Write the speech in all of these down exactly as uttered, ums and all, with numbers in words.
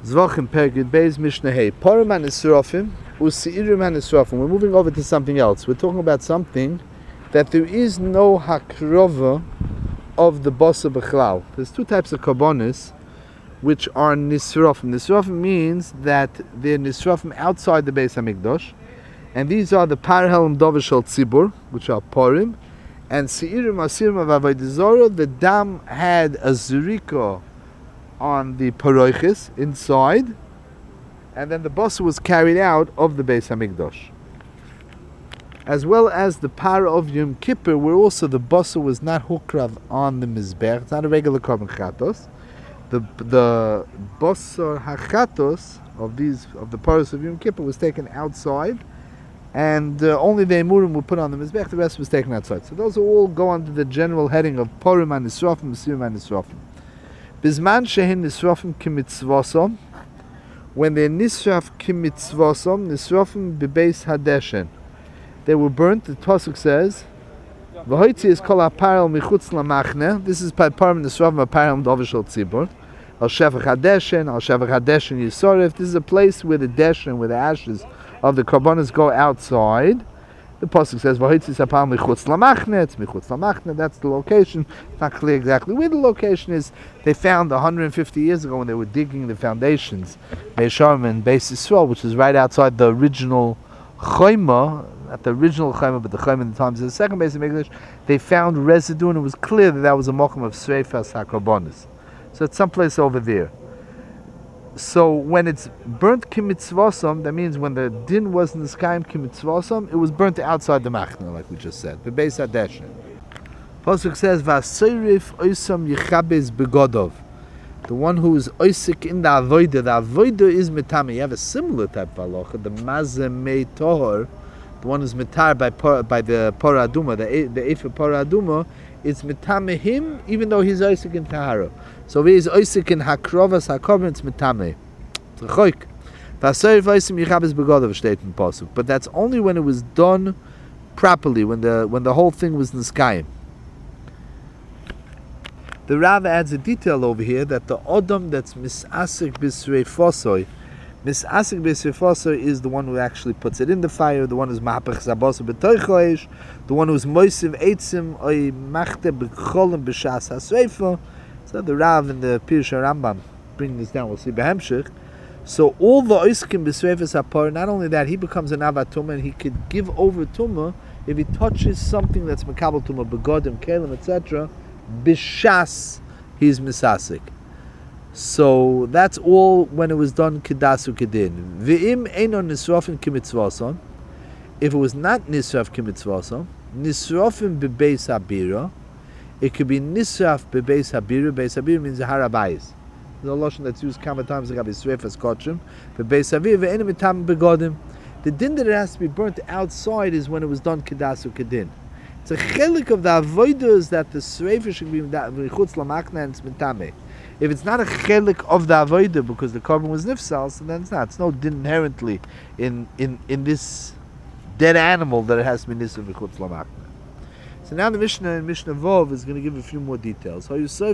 Zvachim Pergid Beis Mishnah Hey. Parim and Nisrafim, Usi'irim and Nisrafim. We're moving over to something else. We're talking about something that there is no hakrova of the Basa B'chlal. There's two types of karbonis which are Nisrafim. Nisrafim means that they're Nisrafim outside the Beis HaMikdash. And these are the Parhelim Dovashal Tzibur, which are Parim. And Si'irim Asirim of Avodah Zarah, the dam had a zurika on the paroiches inside, and then the basa was carried out of the Beis Hamikdash. As well as the para of Yom Kippur, where also the basa was not hukrav on the mizbech. It's not a regular carbon chatos. The the basa hachatos of these of the paras of Yom Kippur was taken outside, and uh, only the emurim were put on the mizbech. The rest was taken outside. So those all go under the general heading of parim and nisrafim, mesirim and nisrafim. Bizman shehin nisrafim kimitzvasom, when they're nisraf kimitzvasom, nisrafim bebeis hadeshen, they were burnt. The pasuk says, "V'hoitzi is kol aparel michutz lamachne." This is by parim nisrafim aparel dovishol tzibur. Al shevach hadeshen, al shevach hadeshen yisoref. This is a place where the deshen, where the ashes of the karbonos go outside. The pasuk says, "V'hoitzi is aparel michutz lamachne." It's michutz lamachne. That's the location. It's not clear exactly where the location is. They found one hundred fifty years ago when they were digging the foundations, Beis Sharm and Beis Yisrael, which is right outside the original Chayma, not the original Chayma, but the Chayma in the times of the second Beis Hamikdash. They found residue, and it was clear that that was a mokum of Sreifas HaKarbonis. So it's someplace over there. So when it's burnt kimitzvosam, that means when the din was in the sky kimitzvosam, it was burnt outside the machna, like we just said. The Beis Hadeshen. Pasuk says, "V'asoyrif oisam yichabes begodov." The one who is oisik in the avodah. The avodah is mitame. You have a similar type of halacha, the mazemei tohor, the one who's mitar by by the paraduma, the the efa paraduma. It's mitame him, even though he's oisik in tahara. So if he's oisik in hakrovas hakorban, it's mitame. T'choik. V'asoyrif oisam yichabes begodov steht in pasuk. But that's only when it was done properly, when the when the whole thing was in the sky. The Rav adds a detail over here that the Odom that's misasik b'sreifosoi, misasik b'sreifosoi is the one who actually puts it in the fire, the one who's ma'apach zabosu b'toichoish, the one who's moisiv eitzim oy machte b'cholim b'shas ha'sreifa. So the Rav and the Pirush Rambam bring this down. We'll see b'hemshich. So all the oiskim b'sreifas ha'par, not only that, he becomes an avat tumah, and he could give over tumah if he touches something that's makabel tumah, begodim, kelim, et cetera. Bishas, he's misasik. So that's all when it was done kedasu kedin. V'im eino nisrafim kimitzvason. If it was not nisraf kimitzvason, nisrafim bebeis habira. It could be nisraf bebeis habira. Beis habira means harabayis. There's a lotion that's used common times like abisrefas kochim. Bebeis habira ve'enim mitam begodim. The din that it has to be burnt outside is when it was done kedasu kedin. It's a chelik of the avodah that the sreifa should be chutz lamachna and it's mitame. If it's not a chelik of the avodah because the carbon was nifsal, so then it's not. It's no din inherently in, in, in this dead animal that it has to be nisr v'chutz lamachna. So now the Mishnah in Mishnah Vov is going to give a few more details.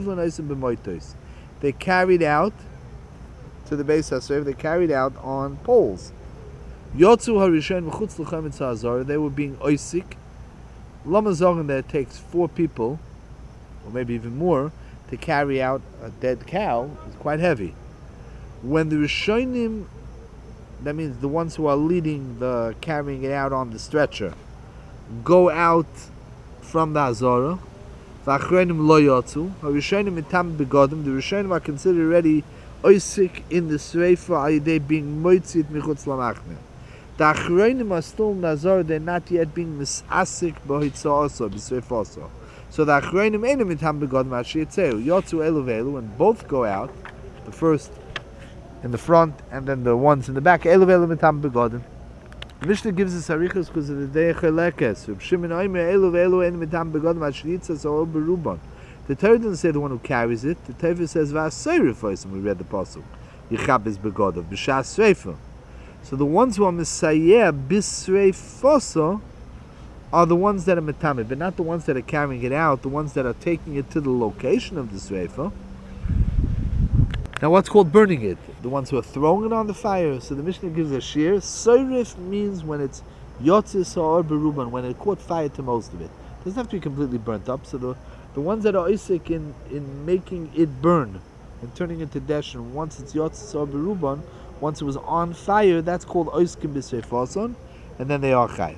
They carried out to the Beis HaSreifa, they carried out on poles. Yotzu harishen v'chutz l'chem etzazar. They were being oisik. Lama zogen that it takes four people, or maybe even more, to carry out a dead cow is quite heavy. When the Rishonim, that means the ones who are leading the carrying it out on the stretcher, go out from the Azara, v'achronim lo yotzu, Rishonim mitam begodim, the Rishonim are considered already oisik in the sreifa ayidei being moitzit michutz lamachne. The Achronim are still Nazar, they're not yet being misasik b'hitza'asa, b'sreifasa. So the Achronim ain't mitam begod ma'ashiyitzeu. Yotzu elu ve'elu, and both go out, the first in the front, and then the ones in the back, elu ve'elu mitam begodim. The Mishnah gives us harichas because of the day chelekes. Reb Shimon oimer elu ve'elu ain't mitam begodim ma'ashiyitzas or beruban. The Torah doesn't say the one who carries it. The Torah says v'asayrifoisim, we read the pasuk. Yichab is begodim, b'shas sreifa. So the ones who are Messiah Bisrei Fosa are the ones that are Metame, but not the ones that are carrying it out, the ones that are taking it to the location of the Sreifa. Now what's called burning it? The ones who are throwing it on the fire. So the Mishnah gives a shear. Soirif means when it's yotzis or beruban, when it caught fire to most of it. It doesn't have to be completely burnt up. So the, the ones that are isik in, in making it burn and turning into deshin, once it's yotzis or beruban, once it was on fire, that's called oiskim b'seifason, and then they are chayiv.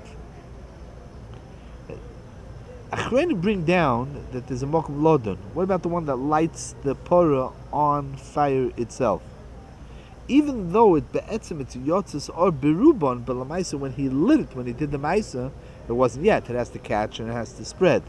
Achreinu bring down that there's a mokum lodon. What about the one that lights the porah on fire itself? Even though it be'etzim it's yotzis or berubon, but lamaisa when he lit it, when he did the maisa, it wasn't yet. It has to catch and it has to spread.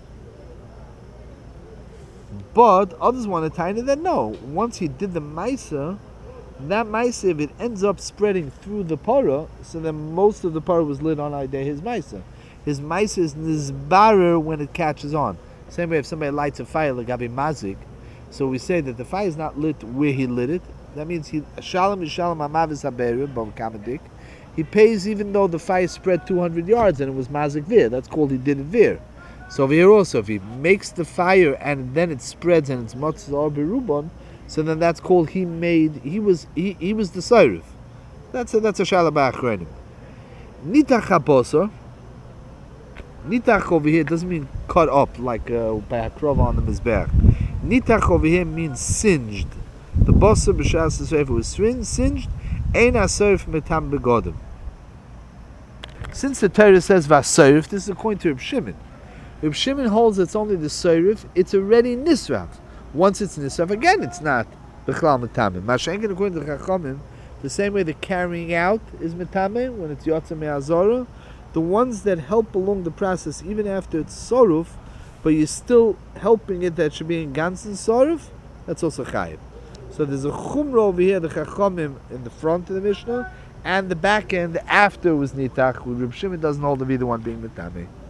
But others want to tie in that no. Once he did the maisa, that maisa, if it ends up spreading through the porah, so then most of the porah was lit on Aidei his maisa. His maisa is nizbarer when it catches on. Same way if somebody lights a fire, like Gabi Mazik, so we say that the fire is not lit where he lit it. That means he shalom yishalom amavis haberu b'om kamadik. He pays even though the fire spread two hundred yards and it was mazik vir. That's called he did it vir. So over here also, if he makes the fire and then it spreads and it's motzah or berubon, so then that's called he made. He was he, he was the sayrif. That's a that's a shalom ba'achrenim. Nitach haposor. Nitach over here doesn't mean cut up like uh, by a krova on the mizbeach. Nitach over here means singed. The bossa b'shas if it was singed, ein aserif metam begodim. Since the Torah says vaserif, this is according to Reb Shimon. Reb Shimon holds it's only the serif. It's already nisraf. Once it's nisraf, again it's not b'chlal metamim. Mashenkin according to Chachamim, the same way the carrying out is metamim when it's yotza me'azora. The ones that help along the process, even after it's soruf, but you're still helping it that should be in ganzen soruf, that's also chayiv. So there's a chumra over here, the chachamim in the front of the Mishnah, and the back end after was nitach. Reb Shimon doesn't hold to be the one being metame.